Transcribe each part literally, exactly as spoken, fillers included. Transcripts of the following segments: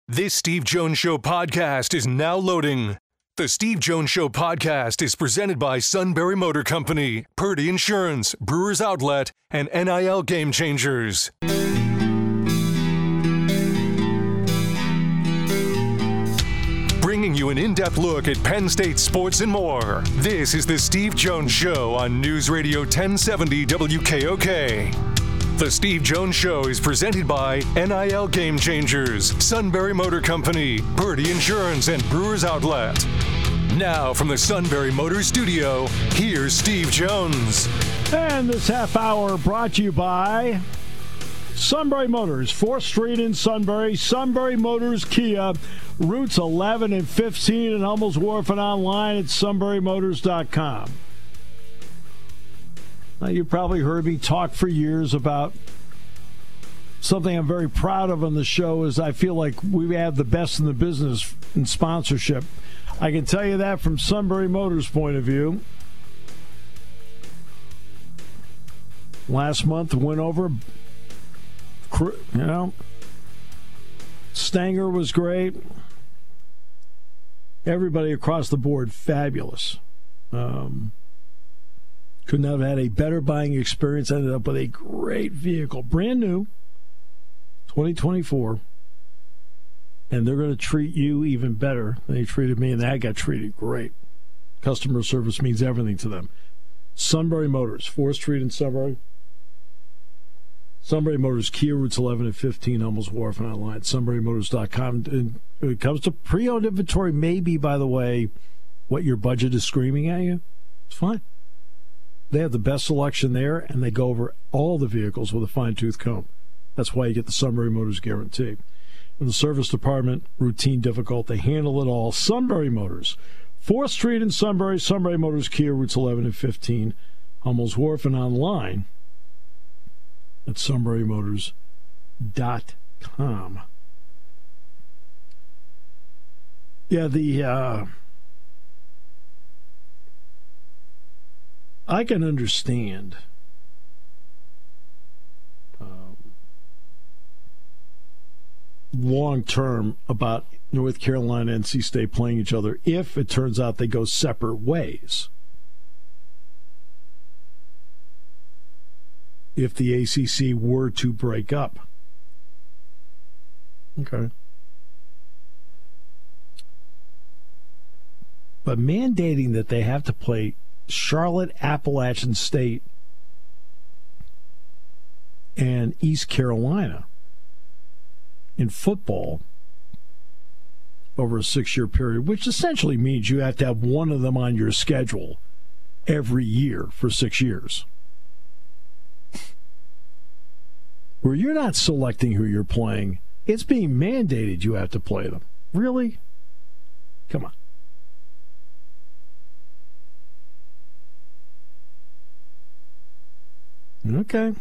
This Steve Jones Show podcast is now loading. The Steve Jones Show podcast is presented by Sunbury Motor Company, Purdy Insurance, Brewers Outlet, and N I L Game Changers. Bringing you an in-depth look at Penn State sports and more. This is the Steve Jones Show on News Radio ten seventy W K O K. The Steve Jones Show is presented by N I L Game Changers, Sunbury Motor Company, Purdy Insurance, and Brewers Outlet. Now from the Sunbury Motor Studio, here's Steve Jones. And this half hour brought to you by Sunbury Motors, fourth Street in Sunbury, Sunbury Motors Kia, routes eleven and fifteen in Hummel's Wharf, and online at sunbury motors dot com. Now, you probably heard me talk for years about something I'm very proud of on the show is I feel like we have the best in the business in sponsorship. I can tell you that from Sunbury Motors' point of view. Last month went over, you know, Stanger was great. Everybody across the board, fabulous. Um, could not have had a better buying experience. Ended up with a great vehicle, brand new, twenty twenty-four. And they're going to treat you even better than they treated me, and I got treated great. Customer service means everything to them. Sunbury Motors, fourth Street in Sunbury. Sunbury Motors, Kia, routes eleven and fifteen, Hummel's Wharf, and online at sunbury motors dot com. And when it comes to pre-owned inventory, maybe, by the way, what your budget is screaming at you, it's fine. They have the best selection there, and they go over all the vehicles with a fine-tooth comb. That's why you get the Sunbury Motors guarantee. In the service department, routine, difficult, they handle it all. Sunbury Motors, fourth Street in Sunbury, Sunbury Motors, Kia, routes eleven and fifteen, Hummel's Wharf, and online at sunbury motors dot com. Yeah, the uh, I can understand um, long term about North Carolina and N C State playing each other if it turns out they go separate ways. If the A C C were to break up. Okay. But mandating that they have to play Charlotte, Appalachian State, and East Carolina in football over a six-year period, which essentially means you have to have one of them on your schedule every year for six years. Where you're not selecting who you're playing, it's being mandated you have to play them. Really? Come on. Okay.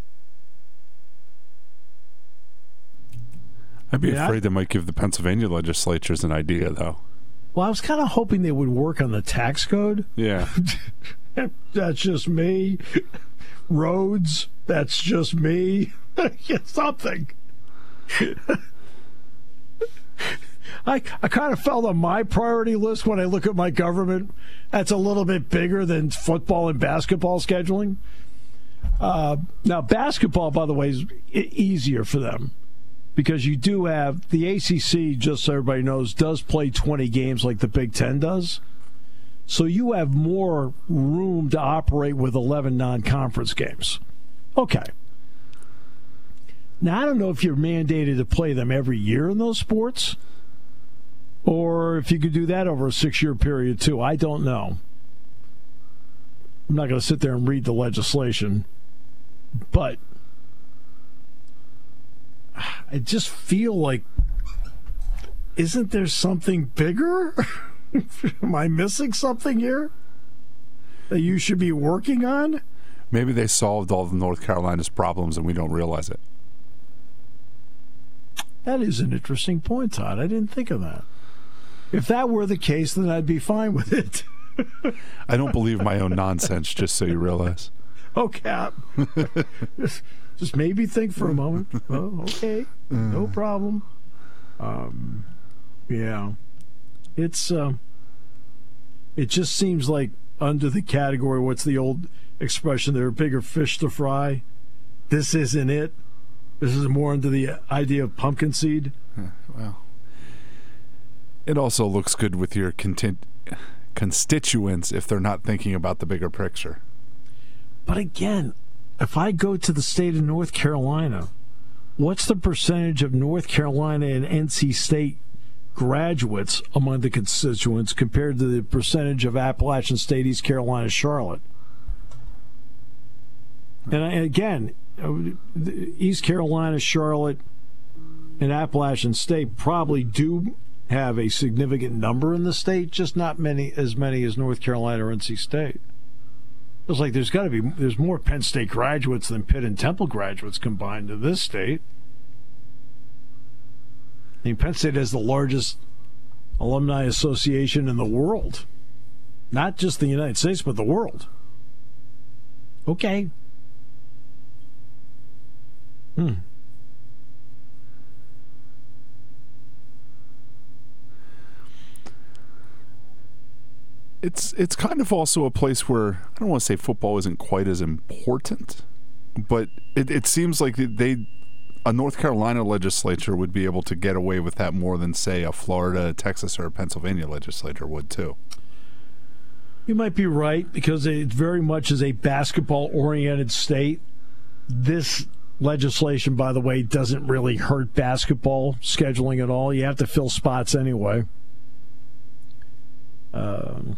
I'd be yeah. afraid they might give the Pennsylvania legislatures an idea, though. Well, I was kind of hoping they would work on the tax code. Yeah. That's just me. Roads, that's just me. Something. I I kind of felt on my priority list when I look at my government, that's a little bit bigger than football and basketball scheduling. Uh, now, basketball, by the way, is e- easier for them because you do have the A C C, just so everybody knows, does play twenty games like the Big Ten does. So you have more room to operate with eleven non-conference games. Okay. Now, I don't know if you're mandated to play them every year in those sports or if you could do that over a six-year period, too. I don't know. I'm not going to sit there and read the legislation, but I just feel like, isn't there something bigger? Am I missing something here that you should be working on? Maybe they solved all of North Carolina's problems and we don't realize it. That is an interesting point, Todd. I didn't think of that. If that were the case, then I'd be fine with it. I don't believe my own nonsense, just so you realize. Oh, Cap. just, just maybe think for a moment. Oh, okay. No problem. Um, Yeah. It's, uh, it just seems like under the category, what's the old expression, there are bigger fish to fry. This isn't it. This is more under the idea of pumpkin seed. Yeah, well, it also looks good with your content, constituents if they're not thinking about the bigger picture. But again, if I go to the state of North Carolina, what's the percentage of North Carolina and N C State graduates among the constituents compared to the percentage of Appalachian State, East Carolina, Charlotte? And I, again, East Carolina, Charlotte, and Appalachian State probably do have a significant number in the state, just not many as many as North Carolina or N C State. It's like there's got to be there's more Penn State graduates than Pitt and Temple graduates combined in this state. I mean, Penn State has the largest alumni association in the world, not just the United States, but the world. Okay. Hmm. It's it's kind of also a place where I don't want to say football isn't quite as important, but it, it seems like they a North Carolina legislature would be able to get away with that more than, say, a Florida, Texas, or a Pennsylvania legislature would too. You might be right, because it very much is a basketball-oriented state. This legislation, by the way, doesn't really hurt basketball scheduling at all. You have to fill spots anyway. Um,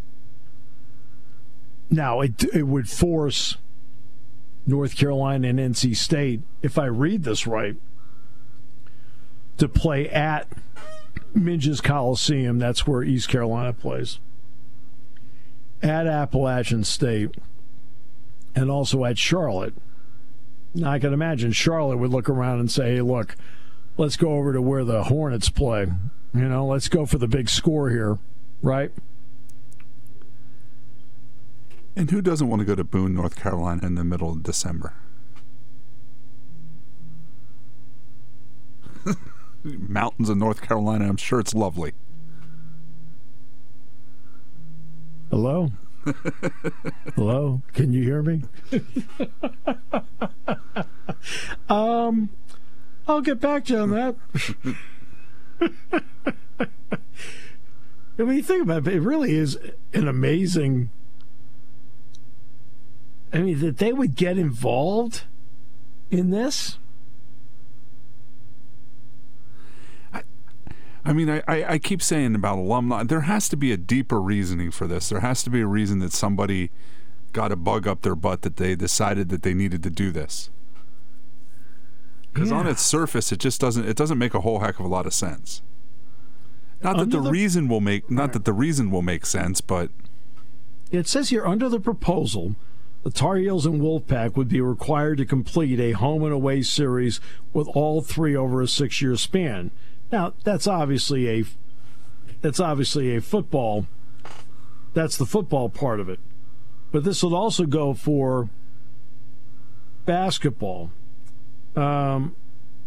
now, it it would force North Carolina and N C State, if I read this right, to play at Minges Coliseum. That's where East Carolina plays. At Appalachian State, and also at Charlotte. Now, I can imagine Charlotte would look around and say, hey, look, let's go over to where the Hornets play. You know, let's go for the big score here, right? And who doesn't want to go to Boone, North Carolina in the middle of December? Mountains of North Carolina, I'm sure it's lovely. Hello? Hello? Can you hear me? um, I'll get back to you on that. When you think about it, it really is an amazing... I mean, that they would get involved in this? I, I mean, I, I, I keep saying about alumni, there has to be a deeper reasoning for this. There has to be a reason that somebody got a bug up their butt that they decided that they needed to do this. Because yeah. on its surface, it just doesn't, it doesn't make a whole heck of a lot of sense. Not that the, the reason will make, not right. that the reason will make sense, but... It says here, under the proposal... the Tar Heels and Wolfpack would be required to complete a home and away series with all three over a six-year span. Now, that's obviously a that's obviously a football. That's the football part of it. But this would also go for basketball. Um,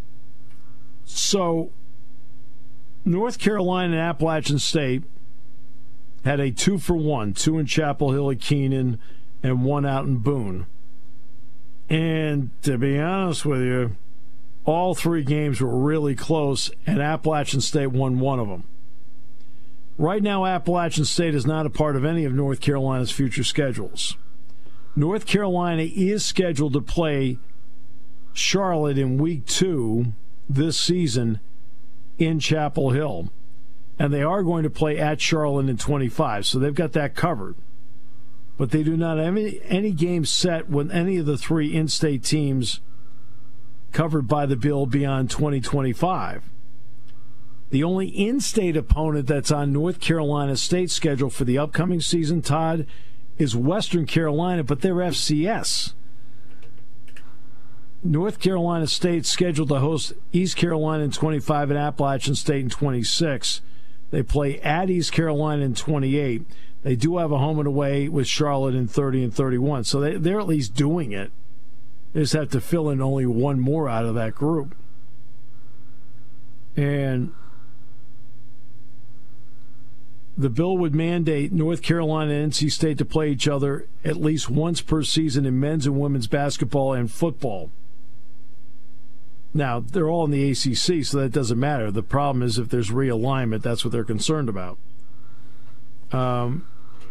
so, North Carolina and Appalachian State had a two for one, two in Chapel Hill at Keenan, and one out in Boone. And to be honest with you, all three games were really close, and Appalachian State won one of them. Right now, Appalachian State is not a part of any of North Carolina's future schedules. North Carolina is scheduled to play Charlotte in week two this season in Chapel Hill. And they are going to play at Charlotte in twenty-five, so they've got that covered. But they do not have any, any games set with any of the three in-state teams covered by the bill beyond twenty twenty-five. The only in-state opponent that's on North Carolina State's schedule for the upcoming season, Todd, is Western Carolina, but they're F C S. North Carolina State's scheduled to host East Carolina in twenty-five and Appalachian State in twenty-six. They play at East Carolina in twenty-eight. They do have a home and away with Charlotte in thirty and thirty-one, so they, they're at least doing it. They just have to fill in only one more out of that group. And the bill would mandate North Carolina and N C State to play each other at least once per season in men's and women's basketball and football. Now, they're all in the A C C, so that doesn't matter. The problem is if there's realignment, that's what they're concerned about. Um,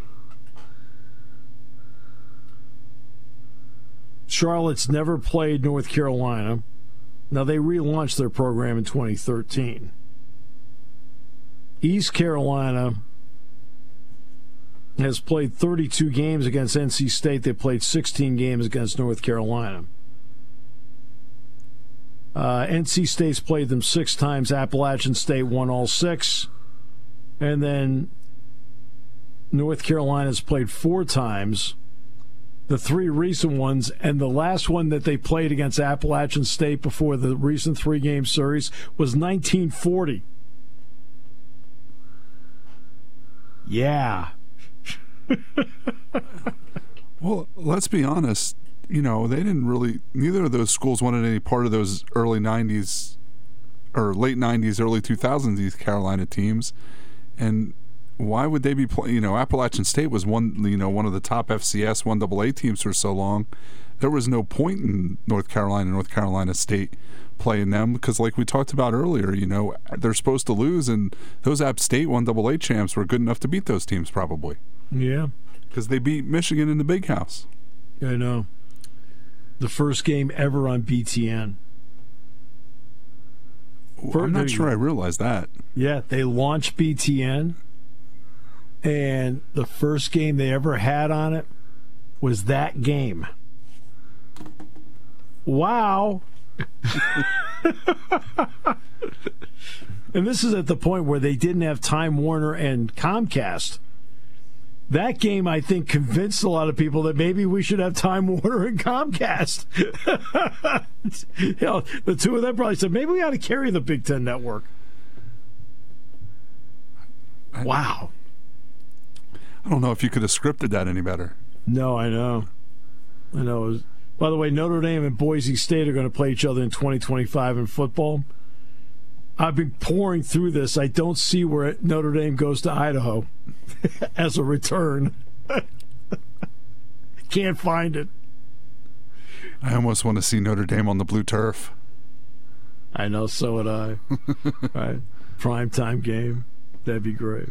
Charlotte's never played North Carolina. Now, they relaunched their program in twenty thirteen. East Carolina has played thirty-two games against N C State. They played sixteen games against North Carolina. Uh, N C State's played them six times. Appalachian State won all six. And then North Carolina's played four times. The three recent ones, and the last one that they played against Appalachian State before the recent three-game series was nineteen forty. Yeah. Well, let's be honest. You know, they didn't really, neither of those schools wanted any part of those early nineties or late nineties, early two thousands, East Carolina teams. And why would they be playing? You know, Appalachian State was one, you know, one of the top F C S one double A teams for so long. There was no point in North Carolina, North Carolina State playing them because, like we talked about earlier, you know, they're supposed to lose, and those App State one double A champs were good enough to beat those teams probably. Yeah. Because they beat Michigan in the Big House. I know. The first game ever on B T N. Well, I'm not sure I realized that. Yeah, they launched B T N, and the first game they ever had on it was that game. Wow. And this is at the point where they didn't have Time Warner and Comcast. That game, I think, convinced a lot of people that maybe we should have Time Warner and Comcast. You know, the two of them probably said, maybe we ought to carry the Big Ten Network. I, wow. I don't know if you could have scripted that any better. No, I know. I know. It was, by the way, Notre Dame and Boise State are going to play each other in twenty twenty-five in football. I've been pouring through this. I don't see where Notre Dame goes to Idaho as a return. Can't find it. I almost want to see Notre Dame on the blue turf. I know, so would I. Right. Primetime game. That'd be great.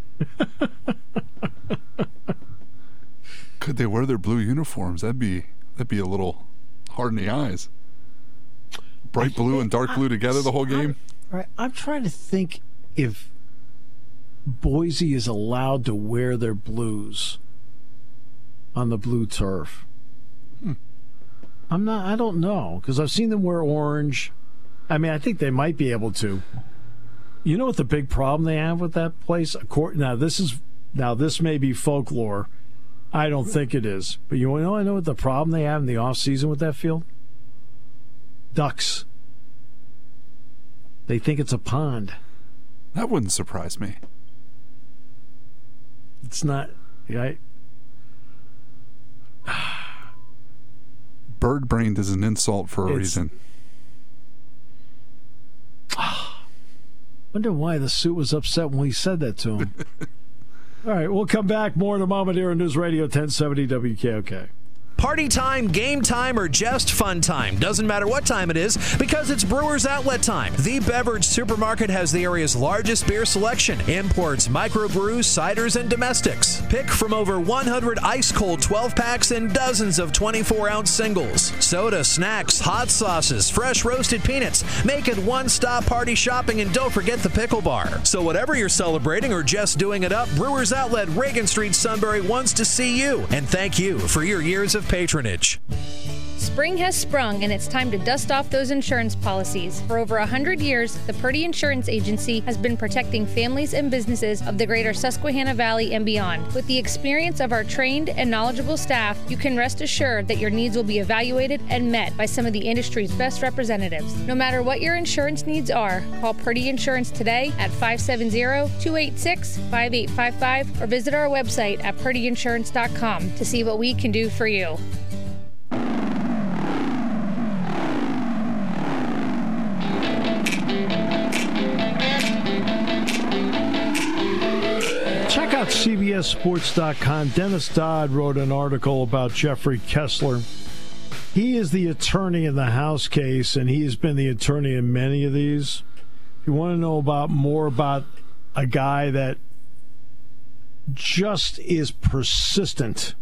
Could they wear their blue uniforms? That'd be that'd be a little hard in the eyes. Bright blue and dark blue together the whole game. I'm, right. I'm trying to think if Boise is allowed to wear their blues on the blue turf. Hmm. I'm not. I don't know because I've seen them wear orange. I mean, I think they might be able to. You know what the big problem they have with that place? Now this is now this may be folklore. I don't think it is. But you know, I know what the problem they have in the off season with that field. Ducks. They think it's a pond. That wouldn't surprise me. It's not. Right? Bird-brained is an insult for a It's, reason. Wonder why the suit was upset when we said that to him. All right, we'll come back more in a moment here on News Radio ten seventy W K O K. Party time, game time, or just fun time. Doesn't matter what time it is because it's Brewers Outlet time. The Beverage Supermarket has the area's largest beer selection. Imports, microbrews, ciders, and domestics. Pick from over one hundred ice-cold twelve-packs and dozens of twenty-four ounce singles. Soda, snacks, hot sauces, fresh roasted peanuts. Make it one-stop party shopping, and don't forget the pickle bar. So whatever you're celebrating or just doing it up, Brewers Outlet, Reagan Street, Sunbury wants to see you. And thank you for your years of patronage. Spring has sprung, and it's time to dust off those insurance policies. For over one hundred years, the Purdy Insurance Agency has been protecting families and businesses of the greater Susquehanna Valley and beyond. With the experience of our trained and knowledgeable staff, you can rest assured that your needs will be evaluated and met by some of the industry's best representatives. No matter what your insurance needs are, call Purdy Insurance today at five seven zero, two eight six, five eight five five or visit our website at purdy insurance dot com to see what we can do for you. watch C B S Sports dot com. Dennis Dodd wrote an article about Jeffrey Kessler. He is the attorney in the House case, and he has been the attorney in many of these. If you want to know about more about a guy that just is persistent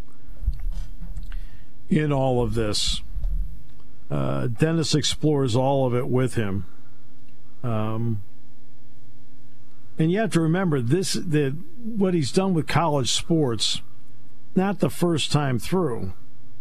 in all of this, uh, Dennis explores all of it with him. Um, and you have to remember this: that what he's done with college sports, not the first time through.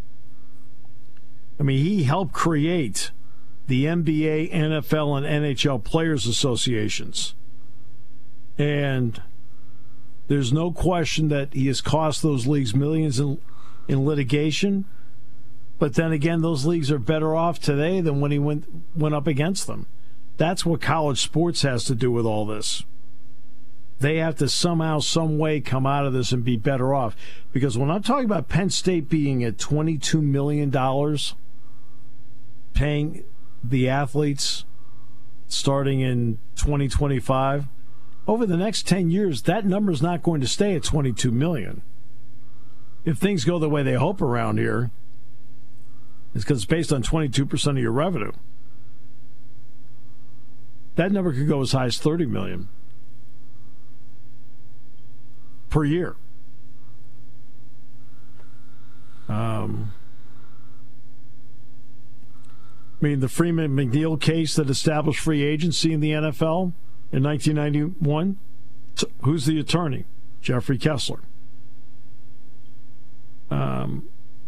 I mean, he helped create the N B A, N F L, and N H L Players Associations. And there's no question that he has cost those leagues millions in, in litigation. But then again, those leagues are better off today than when he went went up against them. That's what college sports has to do with all this. They have to somehow, some way come out of this and be better off. Because when I'm talking about Penn State being at twenty-two million dollars, paying the athletes starting in twenty twenty-five, over the next ten years, that number is not going to stay at twenty-two million dollars. If things go the way they hope around here, it's because it's based on twenty-two percent of your revenue. That number could go as high as thirty million dollars per year. Um, I mean, the Freeman McNeil case that established free agency in the N F L in nineteen ninety-one, who's the attorney? Jeffrey Kessler. Um,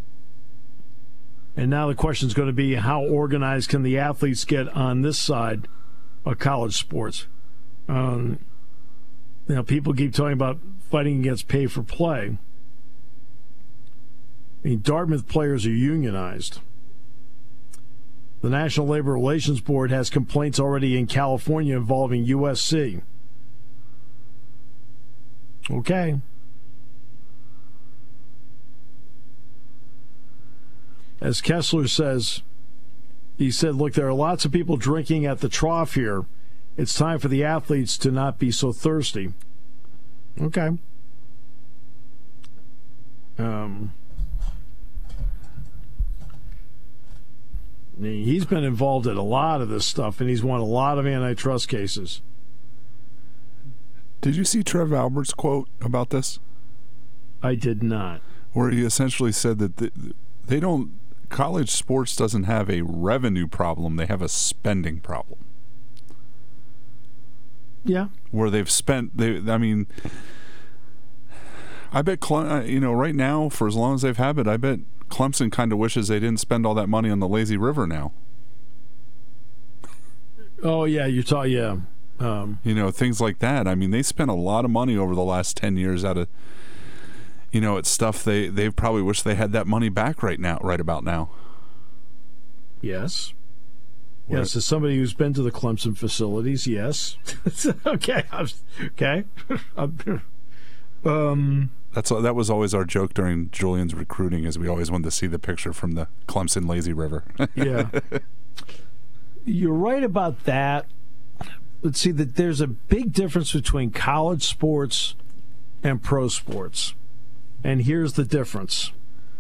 and now the question is going to be, how organized can the athletes get on this side of college sports? Um, you know, people keep talking about fighting against pay for play. I mean, Dartmouth players are unionized. The National Labor Relations Board has complaints already in California involving U S C. Okay. As Kessler says, he said, look, there are lots of people drinking at the trough here. It's time for the athletes to not be so thirsty. Okay. Um, he's been involved in a lot of this stuff, and he's won a lot of antitrust cases. Did you see Trev Albert's quote about this? I did not. Where he essentially said that they, they don't, college sports doesn't have a revenue problem, they have a spending problem. Yeah. Where they've spent, they, I mean, I bet, Cle- you know, right now, for as long as they've had it, I bet Clemson kind of wishes they didn't spend all that money on the lazy river now. Oh, yeah, you're talking, yeah. Um, you know, things like that. I mean, they spent a lot of money over the last ten years out of, you know, it's stuff they, they probably wish they had that money back right now, right about now. Yes. Yes, as somebody who's been to the Clemson facilities, yes. okay, okay. um, That's that was always our joke during Julian's recruiting, is we always wanted to see the picture from the Clemson lazy river. Yeah, you're right about that. Let's see that there's a big difference between college sports and pro sports, and here's the difference.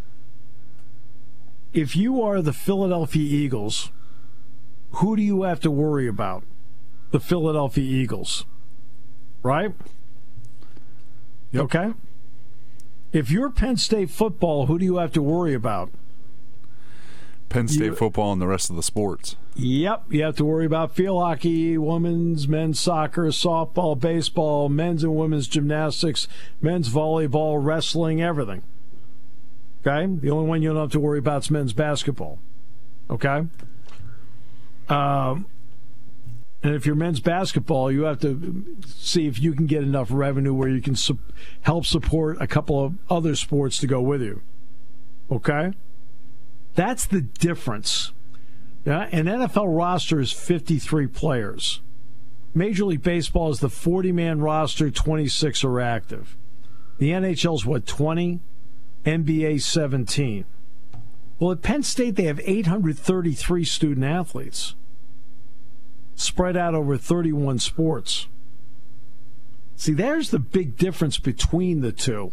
If you are the Philadelphia Eagles, who do you have to worry about? The Philadelphia Eagles, right? Yep. Okay. If you're Penn State football, who do you have to worry about? Penn State you, football and the rest of the sports. Yep. You have to worry about field hockey, women's, men's soccer, softball, baseball, men's and women's gymnastics, men's volleyball, wrestling, everything. Okay? The only one you don't have to worry about is men's basketball. Okay? Um, and if you're men's basketball, you have to see if you can get enough revenue where you can su- help support a couple of other sports to go with you. Okay? That's the difference. Yeah? An N F L roster is fifty-three players. Major League Baseball is the forty-man roster, twenty-six are active. The N H L is what, twenty? N B A, seventeen. Well, at Penn State, they have eight hundred thirty-three student athletes spread out over thirty-one sports. See, there's the big difference between the two.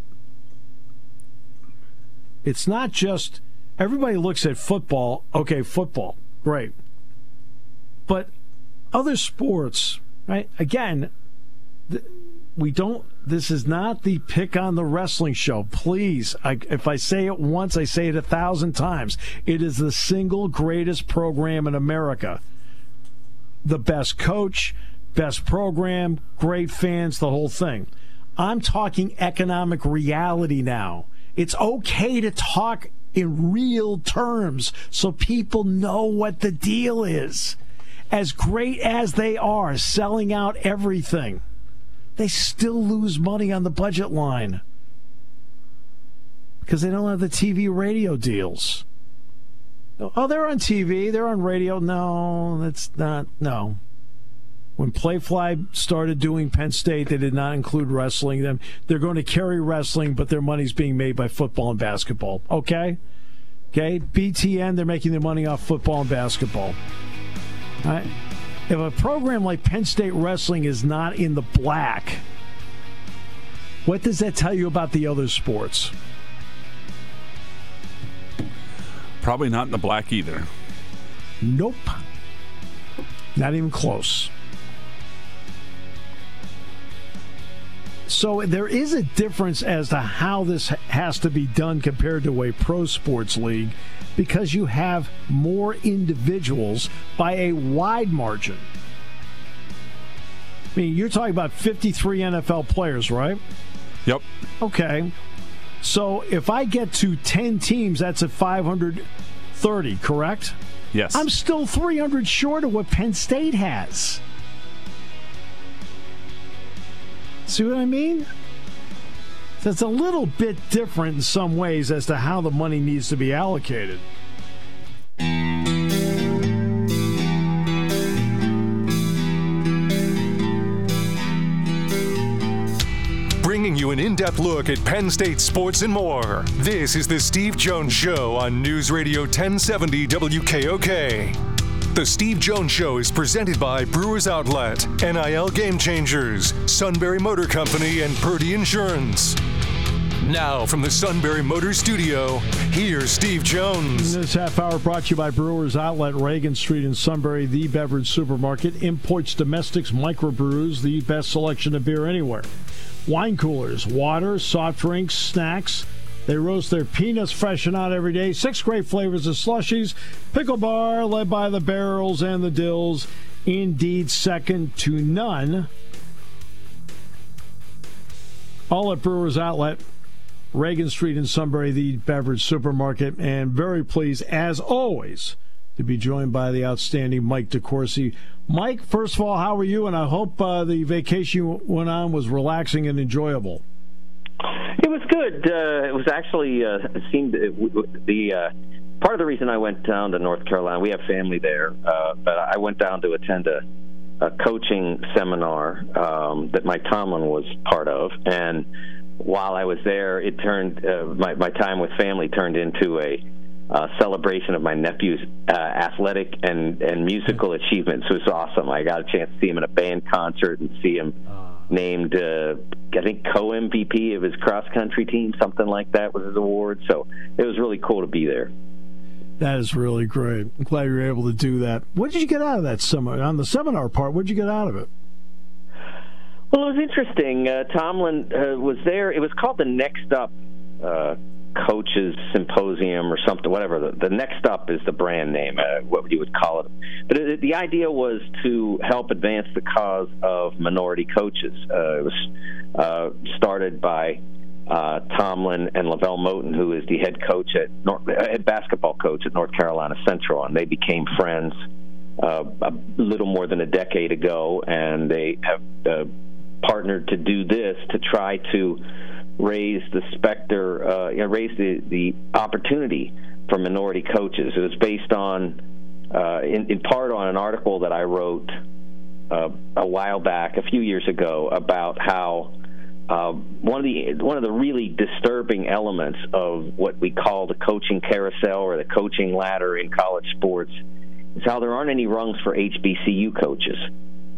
It's not just, everybody looks at football, okay, football, great. But other sports, right? Again, th- we don't, this is not the pick on the wrestling show. Please, I, if I say it once, I say it a thousand times. It is the single greatest program in America. The best coach, best program, great fans, the whole thing. I'm talking economic reality now. It's okay to talk in real terms so people know what the deal is. As great as they are, selling out everything, they still lose money on the budget line because they don't have the T V radio deals. Oh, they're on T V, they're on radio. No, that's not, no. When Playfly started doing Penn State, they did not include wrestling. Them, they're going to carry wrestling, but their money's being made by football and basketball. Okay? Okay? B T N, they're making their money off football and basketball. All right? If a program like Penn State Wrestling is not in the black, what does that tell you about the other sports? Probably not in the black either. Nope. Not even close. So there is a difference as to how this has to be done compared to a pro sports league because you have more individuals by a wide margin. I mean, you're talking about fifty-three N F L players, right? Yep. Okay. So if I get to ten teams, that's at five hundred thirty, correct? Yes. I'm still three hundred short of what Penn State has. See what I mean? So it's a little bit different in some ways as to how the money needs to be allocated. Bringing you an in-depth look at Penn State sports and more. This is the Steve Jones Show on News Radio ten seventy W K O K. The Steve Jones Show is presented by Brewers Outlet, N I L Game Changers, Sunbury Motor Company, and Purdy Insurance. Now from the Sunbury Motor Studio, here's Steve Jones. This half hour brought to you by Brewers Outlet, Reagan Street in Sunbury, the beverage supermarket, imports, domestics, microbrews, the best selection of beer anywhere. Wine coolers, water, soft drinks, snacks. They roast their peanuts fresh and out every day. Six great flavors of slushies. Pickle bar, led by the barrels and the dills. Indeed, second to none. All at Brewers Outlet, Reagan Street in Sunbury, the beverage supermarket. And very pleased, as always, to be joined by the outstanding Mike DeCourcy. Mike, first of all, how are you? And I hope uh, the vacation you went on was relaxing and enjoyable. It was good. Uh, it was actually uh, it seemed it, the uh, part of the reason I went down to North Carolina. We have family there, uh, but I went down to attend a, a coaching seminar um, that Mike Tomlin was part of. And while I was there, it turned uh, my my time with family turned into a uh, celebration of my nephew's uh, athletic and and musical achievements. It was awesome. I got a chance to see him in a band concert and see him named, uh, I think, co-M V P of his cross-country team, something like that was his award. So it was really cool to be there. That is really great. I'm glad you were able to do that. What did you get out of that seminar? On the seminar part, what did you get out of it? Well, it was interesting. Uh, Tomlin uh, was there. It was called the Next Up uh, Coaches Symposium or something, whatever. The, the Next Up is the brand name, uh, what you would call it. But it, the idea was to help advance the cause of minority coaches. Uh, it was uh, started by uh, Tomlin and Lavelle Moten, who is the head coach at North, head basketball coach at North Carolina Central, and they became friends uh, a little more than a decade ago, and they have uh, partnered to do this to try to raise the specter, uh, you know, raise the, the opportunity for minority coaches. It was based on, uh, in, in part on an article that I wrote uh, a while back, a few years ago, about how uh, one of the one of the really disturbing elements of what we call the coaching carousel or the coaching ladder in college sports is how there aren't any rungs for H B C U coaches.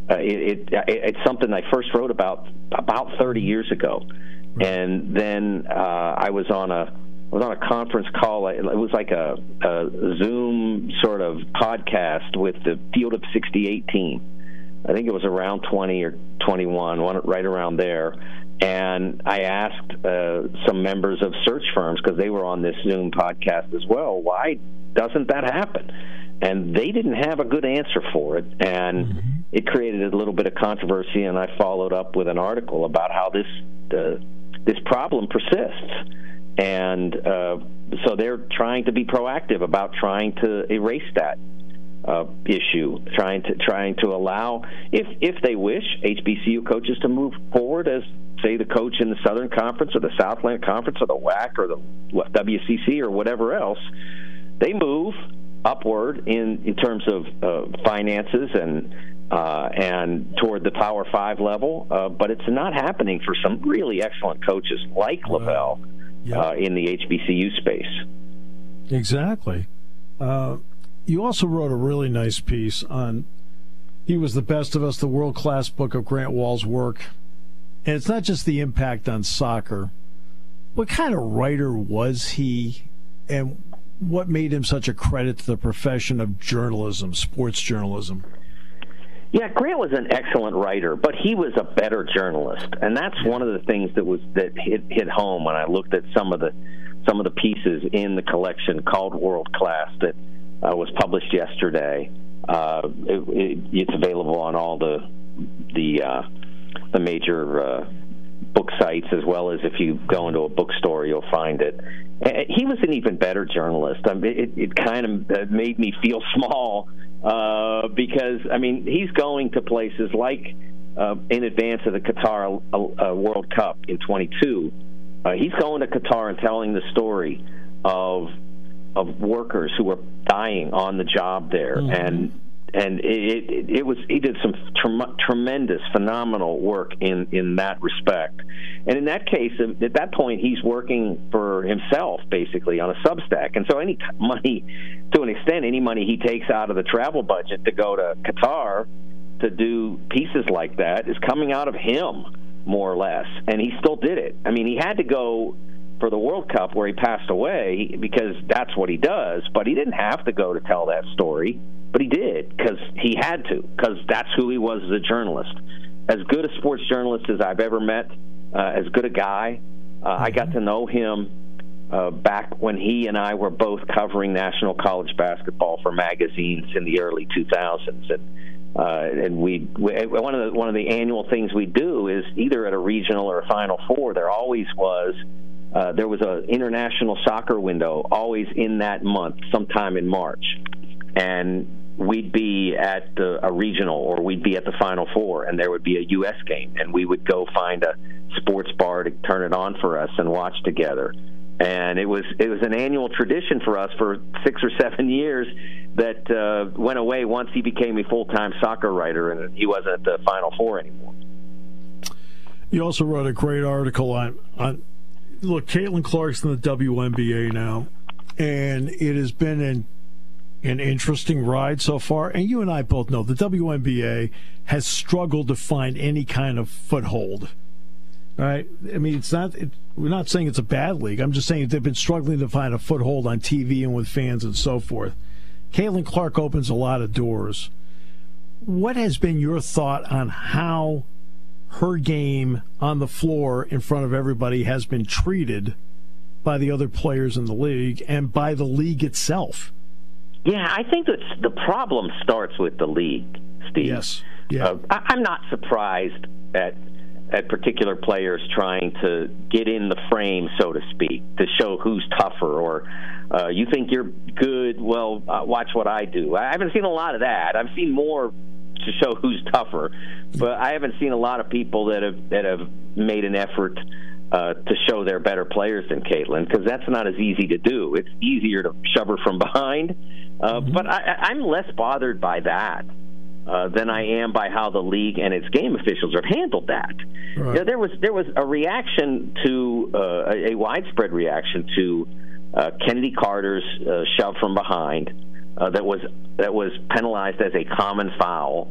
Uh, it, it, it's something I first wrote about about thirty years ago, and then uh, I was on a I was on a conference call. It was like a, a Zoom sort of podcast with the Field of sixty-eight team. I think it was around twenty or twenty-one, one, right around there. And I asked uh, some members of search firms, because they were on this Zoom podcast as well, why doesn't that happen? And they didn't have a good answer for it, and mm-hmm. it created a little bit of controversy, and I followed up with an article about how this uh, this problem persists. And uh, so they're trying to be proactive about trying to erase that uh, issue, trying to trying to allow, if if they wish, H B C U coaches to move forward as, say, the coach in the Southern Conference or the Southland Conference or the W A C or the W C C or whatever else. They move upward in, in terms of uh, finances and uh, and toward the Power Five level, uh, but it's not happening for some really excellent coaches like LaVelle yep. uh, in the H B C U space. Exactly. Uh, you also wrote a really nice piece on He Was the Best of Us, the world-class book of Grant Wahl's work. And it's not just the impact on soccer. What kind of writer was he, and what made him such a credit to the profession of journalism, sports journalism? Yeah, Grant was an excellent writer, but he was a better journalist, and that's one of the things that was that hit, hit home when I looked at some of the some of the pieces in the collection called World Class that uh, was published yesterday. Uh, it, it, it's available on all the the uh, the major uh, book sites, as well as if you go into a bookstore, you'll find it. He was an even better journalist. I mean, it, it kind of made me feel small uh, because, I mean, he's going to places like uh, in advance of the Qatar uh, World Cup in twenty-two. Uh, he's going to Qatar and telling the story of of workers who were dying on the job there, mm-hmm. and and it, it, it was he did some tre- tremendous, phenomenal work in, in that respect. And in that case, at that point, he's working for himself, basically, on a Substack. And so any t- money, to an extent, any money he takes out of the travel budget to go to Qatar to do pieces like that is coming out of him, more or less. And he still did it. I mean, he had to go for the World Cup where he passed away because that's what he does, but he didn't have to go to tell that story. But he did, because he had to, because that's who he was as a journalist. As good a sports journalist as I've ever met, uh, as good a guy. Uh, mm-hmm. I got to know him uh, back when he and I were both covering national college basketball for magazines in the early two thousands. And uh, and we, we one of the one of the annual things we do is either at a regional or a Final Four, there always was uh, there was an international soccer window always in that month, sometime in March. And we'd be at the, a regional, or we'd be at the Final Four, and there would be a U S game, and we would go find a sports bar to turn it on for us and watch together. And it was it was an annual tradition for us for six or seven years that uh, went away once he became a full-time soccer writer, and he wasn't at the Final Four anymore. You also wrote a great article on, on look, Caitlin Clark's in the W N B A now, and it has been an an interesting ride so far. And you and I both know the W N B A has struggled to find any kind of foothold. All right? I mean, it's not. It, we're not saying it's a bad league. I'm just saying they've been struggling to find a foothold on T V and with fans and so forth. Caitlin Clark opens a lot of doors. What has been your thought on how her game on the floor in front of everybody has been treated by the other players in the league and by the league itself? Yeah, I think that the problem starts with the league, Steve. Yes. Yeah. Uh, I, I'm not surprised at at particular players trying to get in the frame, so to speak, to show who's tougher, or uh, you think you're good, well, uh, watch what I do. I haven't seen a lot of that. I've seen more to show who's tougher, but I haven't seen a lot of people that have that have made an effort Uh, to show they're better players than Caitlin, because that's not as easy to do. It's easier to shove her from behind. Uh, mm-hmm. But I, I'm less bothered by that uh, than I am by how the league and its game officials have handled that. Right. You know, there was there was a reaction to uh, a, a widespread reaction to uh, Kennedy Carter's uh, shove from behind uh, that was that was penalized as a common foul.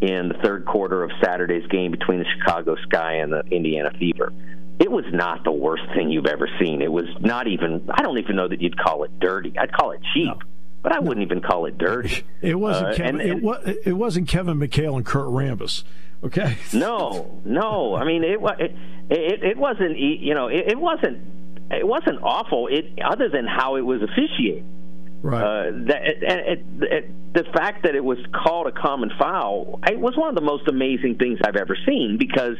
in the third quarter of Saturday's game between the Chicago Sky and the Indiana Fever. It was not the worst thing you've ever seen. It was not even, I don't even know that you'd call it dirty. I'd call it cheap, no. but I no. wouldn't even call it dirty. It wasn't uh, Kevin, and, and, it, was, it wasn't Kevin McHale and Kurt Rambis, okay? No, no. I mean, it it, it, it wasn't, you know, it, it wasn't it wasn't awful, It other than how it was officiated. Right. Uh, that, it, it, it, the fact that it was called a common foul, it was one of the most amazing things I've ever seen, because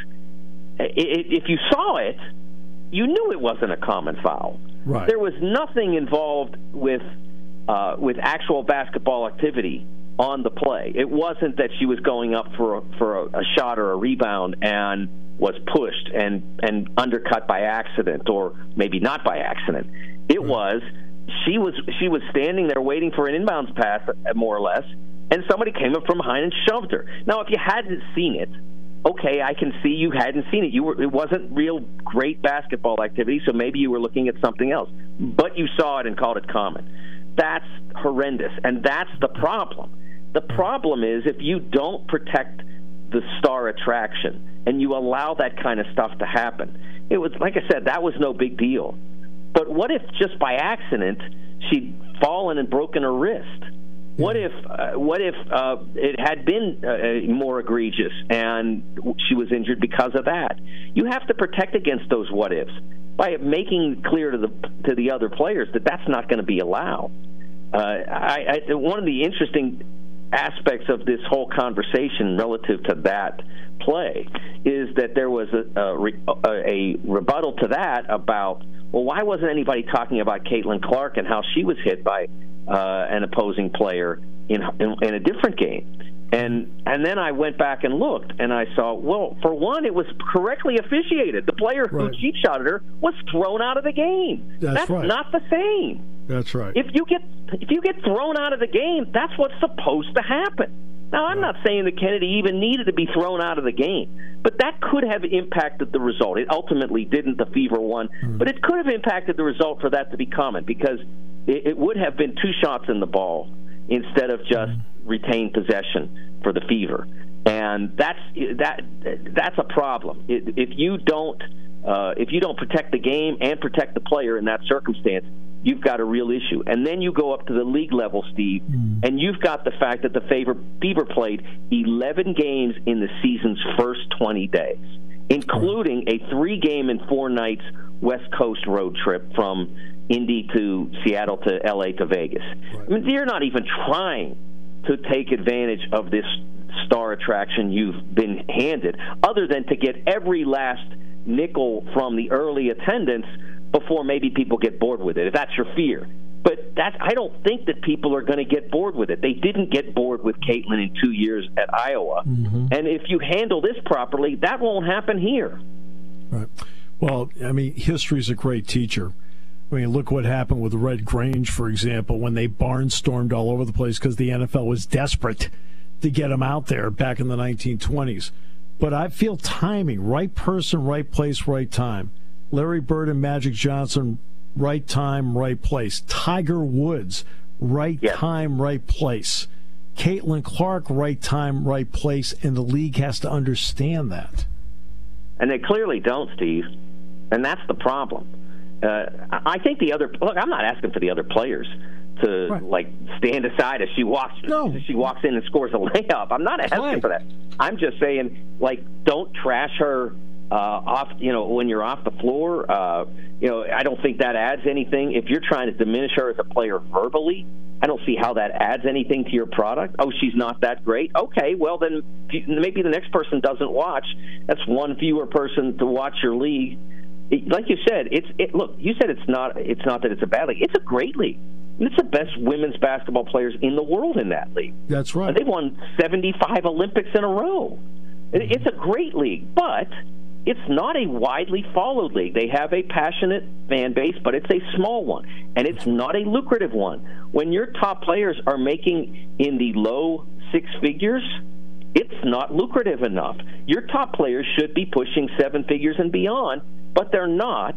if you saw it, you knew it wasn't a common foul. Right. There was nothing involved with uh, with actual basketball activity on the play. It wasn't that she was going up for a, for a, a shot or a rebound and was pushed and, and undercut by accident, or maybe not by accident. It right. was she was she was standing there waiting for an inbounds pass, more or less, and somebody came up from behind and shoved her. Now, if you hadn't seen it, okay, I can see you hadn't seen it. You were, it wasn't real great basketball activity, so maybe you were looking at something else. But you saw it and called it common. That's horrendous, and that's the problem. The problem is if you don't protect the star attraction and you allow that kind of stuff to happen. It was, like I said, that was no big deal. But what if just by accident she'd fallen and broken her wrist? What if uh, what if uh, it had been uh, more egregious and she was injured because of that? You have to protect against those what ifs by making clear to the to the other players that that's not going to be allowed. Uh, I, I, one of the interesting aspects of this whole conversation relative to that play is that there was a, a, a rebuttal to that about, well, why wasn't anybody talking about Caitlin Clark and how she was hit by uh, an opposing player in, in in a different game? And and then I went back and looked, and I saw, well, for one, it was correctly officiated. The player who right. cheap shotted her was thrown out of the game. That's, that's right. not the same. That's right. If you get if you get thrown out of the game, that's what's supposed to happen. Now, I'm right. not saying that Kennedy even needed to be thrown out of the game, but that could have impacted the result. It ultimately didn't. The Fever won, mm. but it could have impacted the result for that to be common, because it, it would have been two shots in the ball instead of just mm. retained possession for the Fever, and that's that that's a problem. It, if you don't uh, if you don't protect the game and protect the player in that circumstance, you've got a real issue. And then you go up to the league level, Steve, mm. and you've got the fact that the Fever, Fever played eleven games in the season's first twenty days, including a three-game and four-nights West Coast road trip from Indy to Seattle to L A to Vegas. Right. I mean, they're not even trying to take advantage of this star attraction you've been handed, other than to get every last nickel from the early attendance before maybe people get bored with it, if that's your fear. But that, I don't think that people are going to get bored with it. They didn't get bored with Caitlin in two years at Iowa. Mm-hmm. And if you handle this properly, that won't happen here. Right. Well, I mean, history's a great teacher. I mean, look what happened with Red Grange, for example, when they barnstormed all over the place because the N F L was desperate to get them out there back in the nineteen twenties. But I feel timing, right person, right place, right time. Larry Bird and Magic Johnson, right time, right place. Tiger Woods, right yeah. time, right place. Caitlin Clark, right time, right place, and the league has to understand that. And they clearly don't, Steve, and that's the problem. Uh, I think the other look. I'm not asking for the other players to right. like stand aside as she walks. No. As she walks in and scores a layup. I'm not asking right. for that. I'm just saying, like, don't trash her uh, off. You know, when you're off the floor. Uh, you know, I don't think that adds anything. If you're trying to diminish her as a player verbally, I don't see how that adds anything to your product. Oh, she's not that great. Okay, well then maybe the next person doesn't watch. That's one fewer person to watch your league. It, like you said, it's it, look. You said it's not. It's not that it's a bad league. It's a great league. It's the best women's basketball players in the world in that league. That's right. They've won seventy-five Olympics in a row. Mm-hmm. It's a great league, but it's not a widely followed league. They have a passionate fan base, but it's a small one, and it's not a lucrative one. When your top players are making in the low six figures, it's not lucrative enough. Your top players should be pushing seven figures and beyond, but they're not.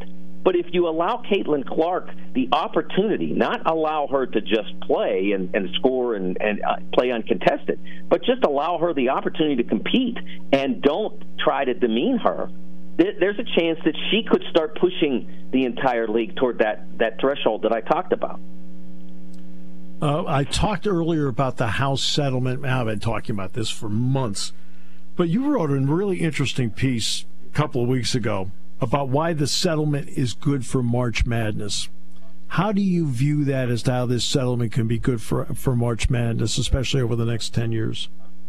But if you allow Caitlin Clark the opportunity, not allow her to just play and, and score and, and uh, play uncontested, but just allow her the opportunity to compete and don't try to demean her, th- there's a chance that she could start pushing the entire league toward that, that threshold that I talked about. Uh, I talked earlier about the House settlement. I've been talking about this for months. But you wrote a really interesting piece a couple of weeks ago about why the settlement is good for March Madness. How do you view that as to how this settlement can be good for, for March Madness, especially over the next ten years?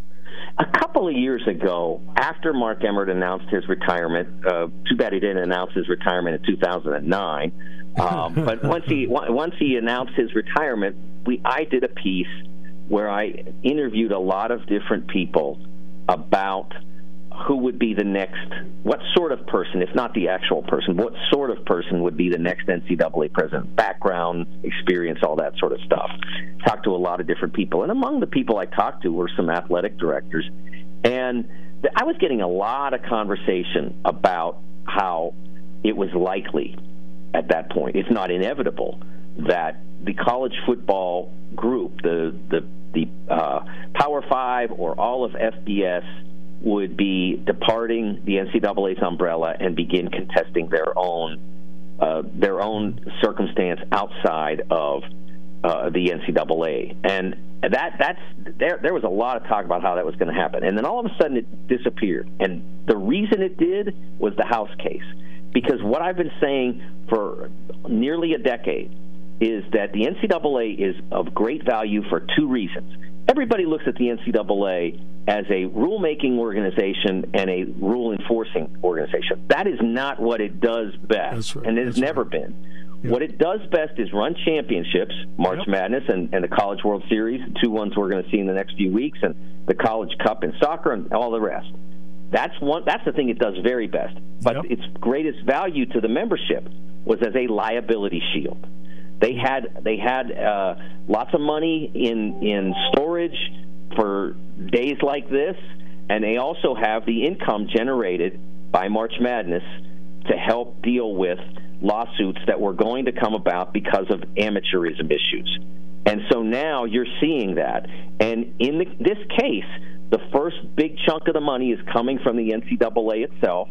A couple of years ago, after Mark Emmert announced his retirement, uh, too bad he didn't announce his retirement in two thousand nine, um, but once he once he announced his retirement, we I did a piece where I interviewed a lot of different people about who would be the next, what sort of person, if not the actual person, what sort of person would be the next N C double A president, background, experience, all that sort of stuff. Talked to a lot of different people, and among the people I talked to were some athletic directors, and I was getting a lot of conversation about how it was likely at that point, if not inevitable, that the college football group, the the the uh, Power Five or all of F B S, would be departing the N C double A's umbrella and begin contesting their own uh, their own circumstance outside of uh, the N C double A. And that that's there. There was a lot of talk about how that was going to happen, and then all of a sudden it disappeared. And the reason it did was the House case, because what I've been saying for nearly a decade is that the N C double A is of great value for two reasons. Everybody looks at the N C double A as a rulemaking organization and a rule-enforcing organization. That is not what it does best, right. and it has That's never right. been. Yep. What it does best is run championships, March Yep. Madness and, and the College World Series, the two ones we're going to see in the next few weeks, and the College Cup in soccer and all the rest. That's one. That's the thing it does very best. But Yep. its greatest value to the membership was as a liability shield. They had they had uh, lots of money in in storage for days like this, and they also have the income generated by March Madness to help deal with lawsuits that were going to come about because of amateurism issues. And so now you're seeing that. And in the, this case, the first big chunk of the money is coming from the N C double A itself,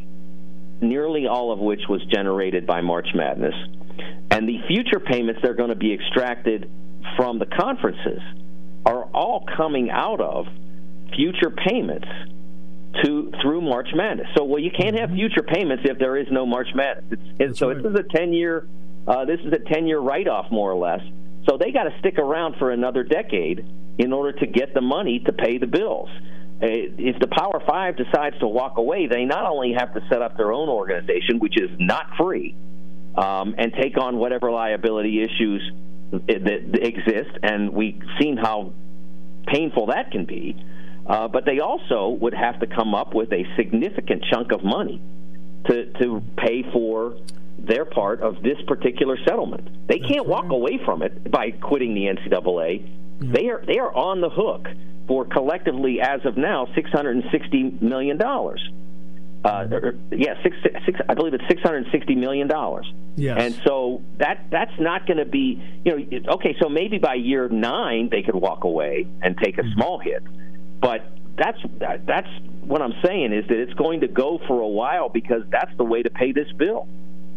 nearly all of which was generated by March Madness. And the future payments that are going to be extracted from the conferences are all coming out of future payments to through March Madness. So, well, you can't have future payments if there is no March Madness. It's, it's, so right. this is a ten-year, uh, this is a ten-year write-off, more or less. So they got to stick around for another decade in order to get the money to pay the bills. Uh, if the Power Five decides to walk away, they not only have to set up their own organization, which is not free, um, and take on whatever liability issues that exist, and we've seen how painful that can be, uh, but they also would have to come up with a significant chunk of money to, to pay for their part of this particular settlement. They That's can't walk right. away from it by quitting the N C double A. Yeah. They are they are on the hook for collectively, as of now, six hundred sixty million dollars. Uh, or, yeah, six, six, I believe it's six hundred sixty million dollars. Yes. And so that that's not going to be, you know, okay, so maybe by year nine they could walk away and take a Mm-hmm. small hit. But that's that, that's what I'm saying is that it's going to go for a while because that's the way to pay this bill.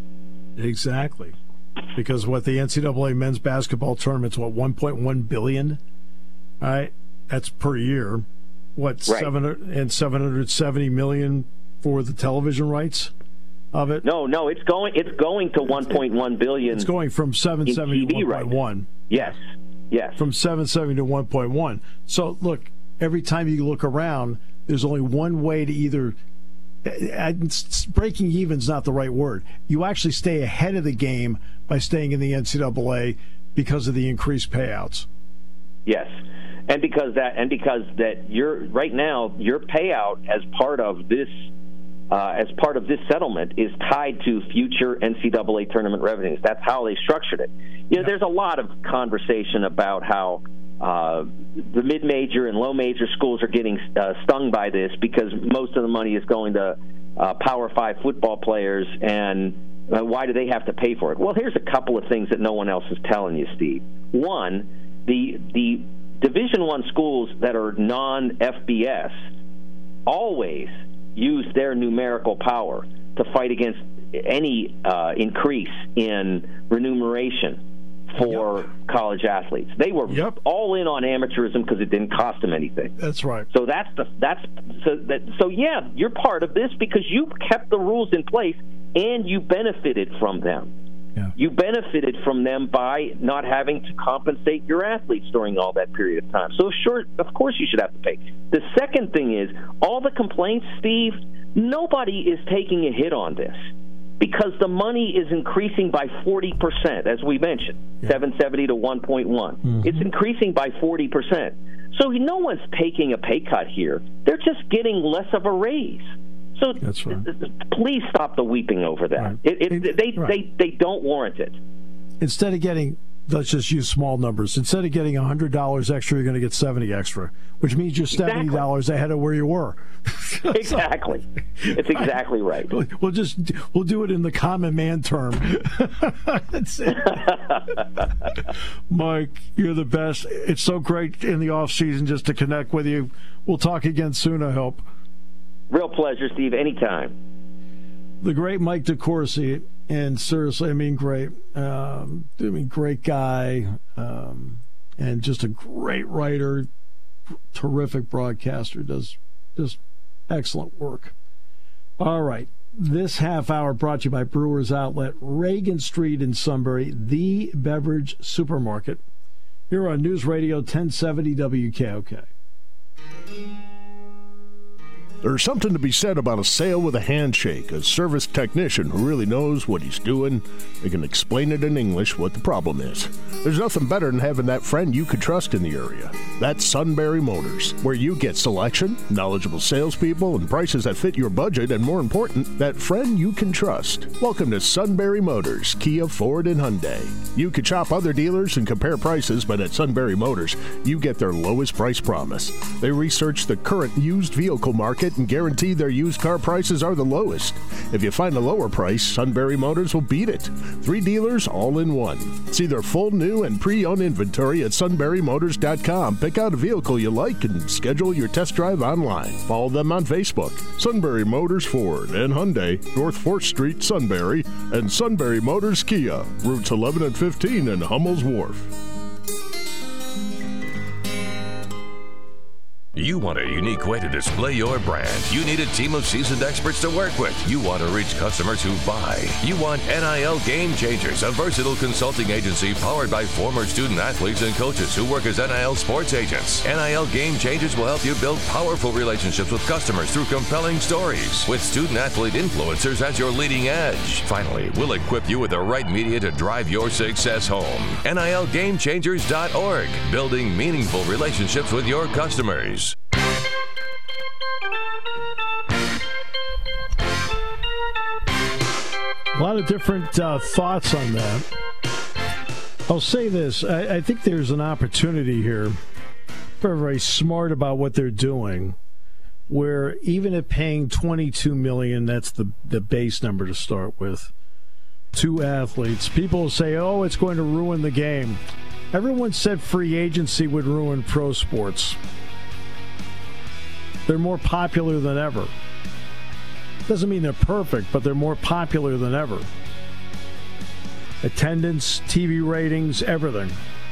Exactly. Because what the N C double A men's basketball tournament's, what, one point one billion dollars? All right, that's per year. What, Right. seven hundred and seven hundred seventy million dollars for the television rights of it? No, no, it's going it's going to one point one billion dollars. It's going from seven seventy in to T V one point one. Yes, yes. From seven seventy to one point one. So, look, every time you look around, there's only one way to either – breaking even is not the right word. You actually stay ahead of the game by staying in the N C double A because of the increased payouts. Yes. And because that and because that you're right now your payout as part of this uh, as part of this settlement is tied to future N C double A tournament revenues. That's how they structured it. You know, there's a lot of conversation about how uh, the mid-major and low-major schools are getting uh, stung by this because most of the money is going to uh, Power Five football players and Uh, why do they have to pay for it? Well, here's a couple of things that no one else is telling you, Steve. One, the the Division One schools that are non-F B S always use their numerical power to fight against any uh, increase in remuneration for yep. college athletes. They were yep. all in on amateurism because it didn't cost them anything. That's right. So that's the that's so that so yeah, you're part of this because you kept the rules in place and you benefited from them. Yeah. You benefited from them by not having to compensate your athletes during all that period of time. So sure, of course you should have to pay. The second thing is all the complaints, Steve, nobody is taking a hit on this. Because the money is increasing by forty percent, as we mentioned, yeah. seven seventy to one point one. Mm-hmm. It's increasing by forty percent. So no one's taking a pay cut here. They're just getting less of a raise. So That's right. please stop the weeping over that. Right. It, it, they, right. they, they don't warrant it. Instead of getting, let's just use small numbers, instead of getting one hundred dollars extra, you're going to get seventy extra, which means you're seventy dollars exactly. ahead of where you were. Exactly. It's exactly right. We'll just we'll do it in the common man term. That's it. Mike, you're the best. It's so great in the off season just to connect with you. We'll talk again soon, I hope. Real pleasure, Steve. Anytime. The great Mike DeCourcy, and seriously, I mean, great. Um, I mean, great guy, um, and just a great writer, terrific broadcaster. Does just excellent work. All right. This half hour brought to you by Brewers Outlet, Reagan Street in Sunbury, the beverage supermarket. Here on News Radio ten seventy W K O K. There's something to be said about a sale with a handshake, a service technician who really knows what he's doing. They can explain it in English what the problem is. There's nothing better than having that friend you could trust in the area. That's Sunbury Motors, where you get selection, knowledgeable salespeople, and prices that fit your budget, and more important, that friend you can trust. Welcome to Sunbury Motors, Kia, Ford, and Hyundai. You could shop other dealers and compare prices, but at Sunbury Motors, you get their lowest price promise. They research the current used vehicle market and guarantee their used car prices are the lowest. If you find a lower price, Sunbury Motors will beat it. Three dealers all in one. See their full new and pre-owned inventory at sunbury motors dot com. Pick out a vehicle you like and schedule your test drive online. Follow them on Facebook. Sunbury Motors Ford and Hyundai, North fourth Street, Sunbury, and Sunbury Motors Kia, routes eleven and fifteen in Hummel's Wharf. You want a unique way to display your brand. You need a team of seasoned experts to work with. You want to reach customers who buy. You want N I L Game Changers, a versatile consulting agency powered by former student athletes and coaches who work as N I L sports agents. N I L Game Changers will help you build powerful relationships with customers through compelling stories, with student athlete influencers as your leading edge. Finally, we'll equip you with the right media to drive your success home. N I L game changers dot org, building meaningful relationships with your customers. A lot of different uh, thoughts on that. I'll say this. I, I think there's an opportunity here. They're very smart about what they're doing, where even at paying twenty-two million dollars, that's the, the base number to start with, to athletes, people say, oh, it's going to ruin the game. Everyone said free agency would ruin pro sports. They're more popular than ever. Doesn't mean they're perfect, but they're more popular than ever. Attendance, T V ratings, everything.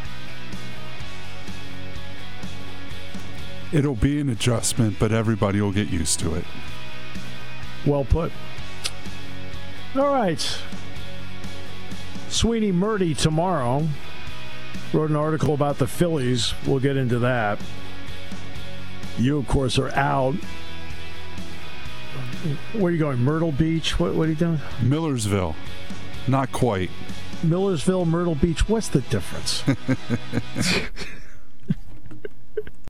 It'll be an adjustment, but everybody will get used to it. Well put. All right. Sweeney Murdy tomorrow wrote an article about the Phillies. We'll get into that. You, of course, are out. Where are you going? Myrtle Beach? What, what are you doing? Millersville. Not quite. Millersville, Myrtle Beach. What's the difference?